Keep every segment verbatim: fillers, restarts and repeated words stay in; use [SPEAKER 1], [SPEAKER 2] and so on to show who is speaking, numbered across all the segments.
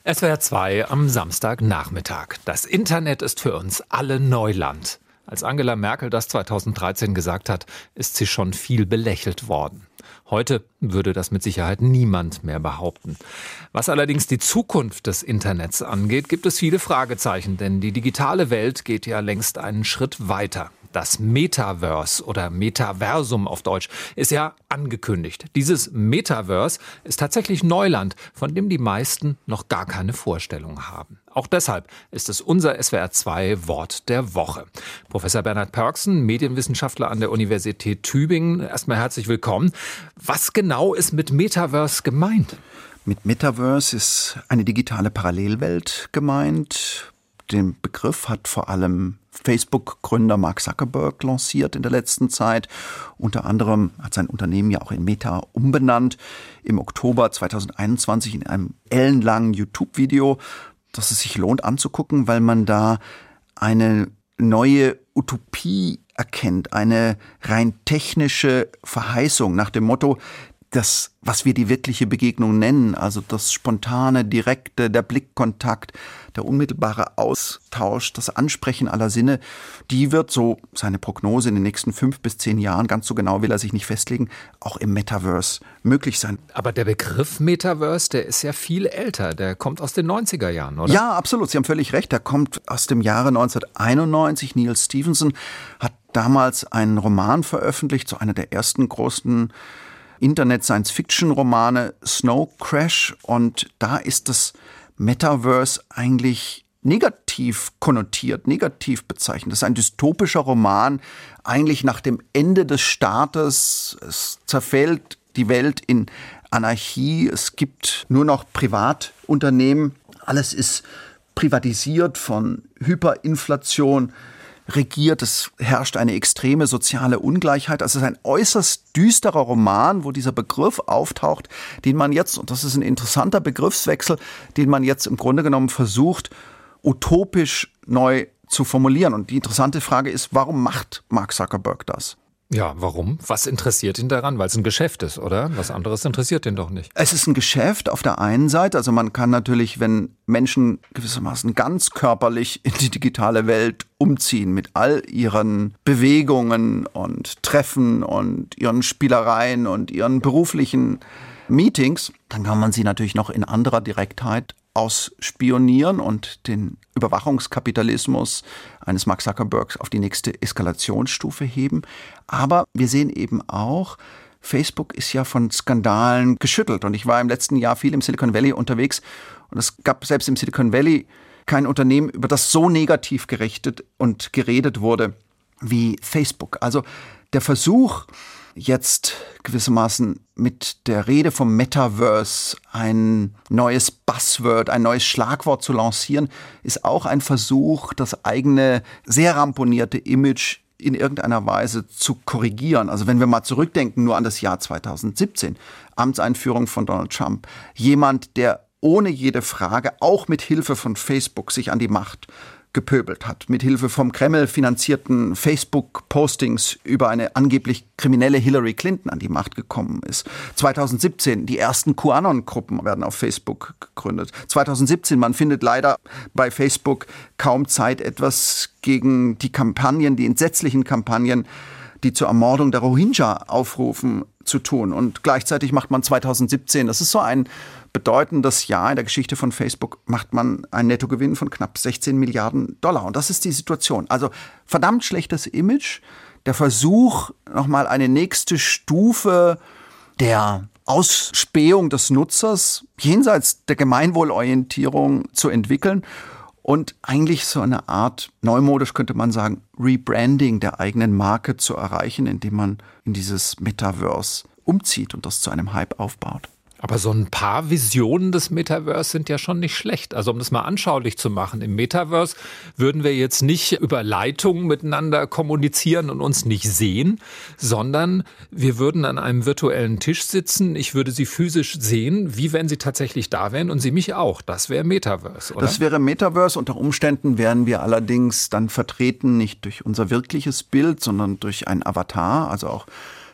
[SPEAKER 1] S W R zwei am Samstagnachmittag. Das Internet ist für uns alle Neuland. Als Angela Merkel das zweitausenddreizehn gesagt hat, ist sie schon viel belächelt worden. Heute würde das mit Sicherheit niemand mehr behaupten. Was allerdings die Zukunft des Internets angeht, gibt es viele Fragezeichen, denn die digitale Welt geht ja längst einen Schritt weiter. Das Metaverse oder Metaversum auf Deutsch ist ja angekündigt. Dieses Metaverse ist tatsächlich Neuland, von dem die meisten noch gar keine Vorstellung haben. Auch deshalb ist es unser S W R zwei Wort der Woche. Professor Bernhard Pörksen, Medienwissenschaftler an der Universität Tübingen, erstmal herzlich willkommen. Was genau ist mit Metaverse gemeint?
[SPEAKER 2] Mit Metaverse ist eine digitale Parallelwelt gemeint. Den Begriff hat vor allem Facebook-Gründer Mark Zuckerberg lanciert in der letzten Zeit. Unter anderem hat sein Unternehmen ja auch in Meta umbenannt. Im Oktober zweitausendeinundzwanzig in einem ellenlangen YouTube-Video, das es sich lohnt anzugucken, weil man da eine neue Utopie erkennt, eine rein technische Verheißung nach dem Motto, das, was wir die wirkliche Begegnung nennen, also das spontane, direkte, der Blickkontakt, der unmittelbare Austausch, das Ansprechen aller Sinne, die wird, so seine Prognose, in den nächsten fünf bis zehn Jahren, ganz so genau will er sich nicht festlegen, auch im Metaverse möglich sein.
[SPEAKER 1] Aber der Begriff Metaverse, der ist ja viel älter, der kommt aus den neunziger Jahren, oder?
[SPEAKER 2] Ja, absolut, Sie haben völlig recht, der kommt aus dem Jahre neunzehnhunderteinundneunzig. Neil Stephenson hat damals einen Roman veröffentlicht, so einer der ersten großen Internet-Science-Fiction-Romane, Snow Crash, und da ist das Metaverse eigentlich negativ konnotiert, negativ bezeichnet. Das ist ein dystopischer Roman, eigentlich nach dem Ende des Staates. Es zerfällt die Welt in Anarchie, es gibt nur noch Privatunternehmen, alles ist privatisiert, von Hyperinflation regiert, es herrscht eine extreme soziale Ungleichheit. Also es ist ein äußerst düsterer Roman, wo dieser Begriff auftaucht, den man jetzt, und das ist ein interessanter Begriffswechsel, den man jetzt im Grunde genommen versucht, utopisch neu zu formulieren. Und die interessante Frage ist, warum macht Mark Zuckerberg das?
[SPEAKER 1] Ja, warum? Was interessiert ihn daran? Weil es ein Geschäft ist, oder? Was anderes interessiert ihn doch nicht.
[SPEAKER 2] Es ist ein Geschäft auf der einen Seite. Also man kann natürlich, wenn Menschen gewissermaßen ganz körperlich in die digitale Welt umziehen, mit all ihren Bewegungen und Treffen und ihren Spielereien und ihren beruflichen Meetings, dann kann man sie natürlich noch in anderer Direktheit ausspionieren und den Überwachungskapitalismus eines Mark Zuckerbergs auf die nächste Eskalationsstufe heben. Aber wir sehen eben auch, Facebook ist ja von Skandalen geschüttelt. Und ich war im letzten Jahr viel im Silicon Valley unterwegs. Und es gab selbst im Silicon Valley kein Unternehmen, über das so negativ gerichtet und geredet wurde wie Facebook. Also der Versuch, jetzt gewissermaßen mit der Rede vom Metaverse ein neues Buzzword, ein neues Schlagwort zu lancieren, ist auch ein Versuch, das eigene sehr ramponierte Image in irgendeiner Weise zu korrigieren. Also wenn wir mal zurückdenken, nur an das Jahr zweitausendsiebzehn, Amtseinführung von Donald Trump, jemand, der ohne jede Frage auch mit Hilfe von Facebook sich an die Macht gepöbelt hat, mit Hilfe vom Kreml finanzierten Facebook-Postings über eine angeblich kriminelle Hillary Clinton an die Macht gekommen ist. zweitausendsiebzehn, die ersten QAnon-Gruppen werden auf Facebook gegründet. zweitausendsiebzehn, man findet leider bei Facebook kaum Zeit, etwas gegen die Kampagnen, die entsetzlichen Kampagnen, die zur Ermordung der Rohingya aufrufen, zu tun. Und gleichzeitig macht man zweitausendsiebzehn, das ist so ein bedeutendes Jahr in der Geschichte von Facebook, macht man einen Nettogewinn von knapp sechzehn Milliarden Dollar. Und das ist die Situation. Also verdammt schlechtes Image, der Versuch, nochmal eine nächste Stufe der Ausspähung des Nutzers jenseits der Gemeinwohlorientierung zu entwickeln. Und eigentlich so eine Art, neumodisch könnte man sagen, Rebranding der eigenen Marke zu erreichen, indem man in dieses Metaverse umzieht und das zu einem Hype aufbaut.
[SPEAKER 1] Aber so ein paar Visionen des Metaverse sind ja schon nicht schlecht. Also um das mal anschaulich zu machen, im Metaverse würden wir jetzt nicht über Leitungen miteinander kommunizieren und uns nicht sehen, sondern wir würden an einem virtuellen Tisch sitzen. Ich würde Sie physisch sehen, wie wenn Sie tatsächlich da wären und Sie mich auch. Das wäre Metaverse, oder?
[SPEAKER 2] Das wäre Metaverse. Unter Umständen wären wir allerdings dann vertreten nicht durch unser wirkliches Bild, sondern durch ein Avatar, also auch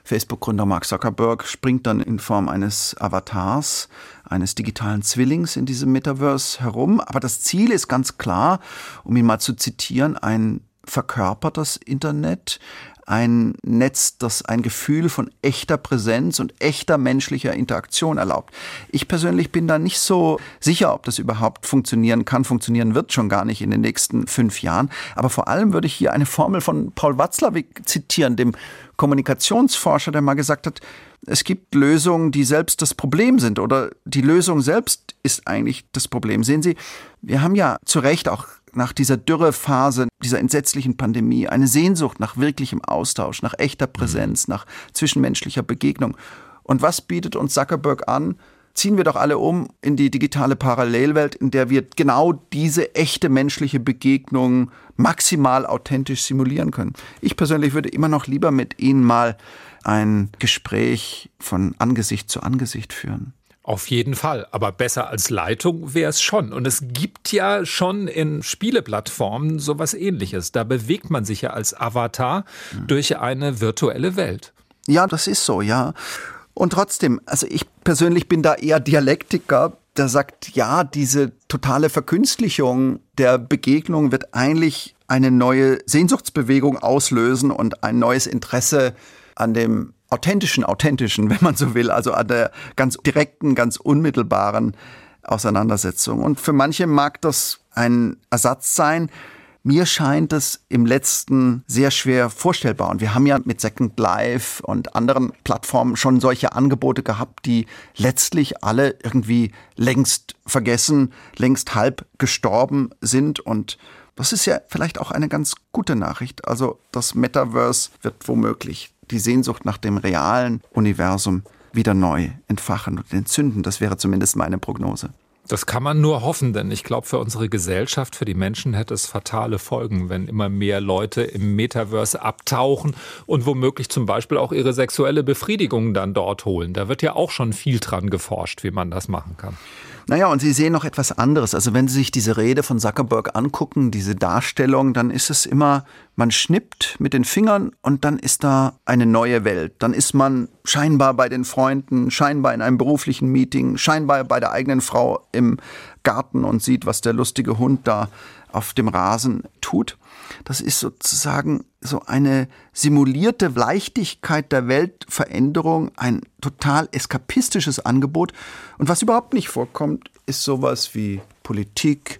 [SPEAKER 2] Facebook-Gründer Mark Zuckerberg springt dann in Form eines Avatars, eines digitalen Zwillings in diesem Metaverse herum. Aber das Ziel ist ganz klar, um ihn mal zu zitieren, ein verkörpertes Internet, ein Netz, das ein Gefühl von echter Präsenz und echter menschlicher Interaktion erlaubt. Ich persönlich bin da nicht so sicher, ob das überhaupt funktionieren kann, funktionieren wird schon gar nicht in den nächsten fünf Jahren. Aber vor allem würde ich hier eine Formel von Paul Watzlawick zitieren, dem Kommunikationsforscher, der mal gesagt hat, es gibt Lösungen, die selbst das Problem sind oder die Lösung selbst ist eigentlich das Problem. Sehen Sie, wir haben ja zu Recht auch nach dieser Dürrephase, dieser entsetzlichen Pandemie, eine Sehnsucht nach wirklichem Austausch, nach echter Präsenz, nach zwischenmenschlicher Begegnung. Und was bietet uns Zuckerberg an? Ziehen wir doch alle um in die digitale Parallelwelt, in der wir genau diese echte menschliche Begegnung maximal authentisch simulieren können. Ich persönlich würde immer noch lieber mit Ihnen mal ein Gespräch von Angesicht zu Angesicht führen.
[SPEAKER 1] Auf jeden Fall, aber besser als Leitung wäre es schon. Und es gibt ja schon in Spieleplattformen sowas Ähnliches. Da bewegt man sich ja als Avatar mhm. durch eine virtuelle Welt.
[SPEAKER 2] Ja, das ist so, ja. Und trotzdem, also ich persönlich bin da eher Dialektiker, der sagt, ja, diese totale Verkünstlichung der Begegnung wird eigentlich eine neue Sehnsuchtsbewegung auslösen und ein neues Interesse an dem authentischen, authentischen, wenn man so will, also an der ganz direkten, ganz unmittelbaren Auseinandersetzung. Und für manche mag das ein Ersatz sein. Mir scheint es im Letzten sehr schwer vorstellbar. Und wir haben ja mit Second Life und anderen Plattformen schon solche Angebote gehabt, die letztlich alle irgendwie längst vergessen, längst halb gestorben sind. Und das ist ja vielleicht auch eine ganz gute Nachricht. Also das Metaverse wird womöglich die Sehnsucht nach dem realen Universum wieder neu entfachen und entzünden. Das wäre zumindest meine Prognose.
[SPEAKER 1] Das kann man nur hoffen, denn ich glaube, für unsere Gesellschaft, für die Menschen hätte es fatale Folgen, wenn immer mehr Leute im Metaverse abtauchen und womöglich zum Beispiel auch ihre sexuelle Befriedigung dann dort holen. Da wird ja auch schon viel dran geforscht, wie man das machen kann.
[SPEAKER 2] Naja, und Sie sehen noch etwas anderes. Also wenn Sie sich diese Rede von Zuckerberg angucken, diese Darstellung, dann ist es immer, man schnippt mit den Fingern und dann ist da eine neue Welt. Dann ist man scheinbar bei den Freunden, scheinbar in einem beruflichen Meeting, scheinbar bei der eigenen Frau im Garten und sieht, was der lustige Hund da auf dem Rasen tut. Das ist sozusagen so eine simulierte Leichtigkeit der Weltveränderung, ein total eskapistisches Angebot. Und was überhaupt nicht vorkommt, ist sowas wie Politik,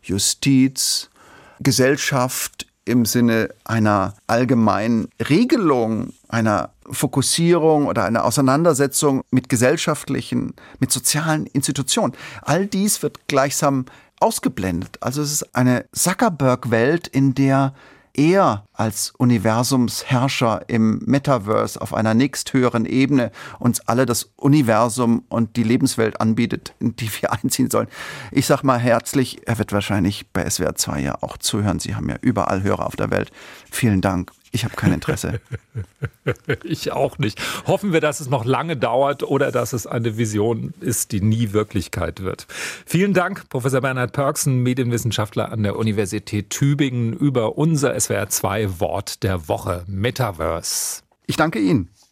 [SPEAKER 2] Justiz, Gesellschaft im Sinne einer allgemeinen Regelung, einer Fokussierung oder einer Auseinandersetzung mit gesellschaftlichen, mit sozialen Institutionen. All dies wird gleichsam ausgeblendet. Also es ist eine Zuckerberg-Welt, in der er als Universumsherrscher im Metaverse auf einer nächsthöheren Ebene uns alle das Universum und die Lebenswelt anbietet, in die wir einziehen sollen. Ich sag mal herzlich, er wird wahrscheinlich bei S W R zwei ja auch zuhören. Sie haben ja überall Hörer auf der Welt. Vielen Dank. Ich habe kein Interesse.
[SPEAKER 1] Ich auch nicht. Hoffen wir, dass es noch lange dauert oder dass es eine Vision ist, die nie Wirklichkeit wird. Vielen Dank, Professor Bernhard Pörksen, Medienwissenschaftler an der Universität Tübingen, über unser S W R zwei Wort der Woche, Metaverse.
[SPEAKER 2] Ich danke Ihnen.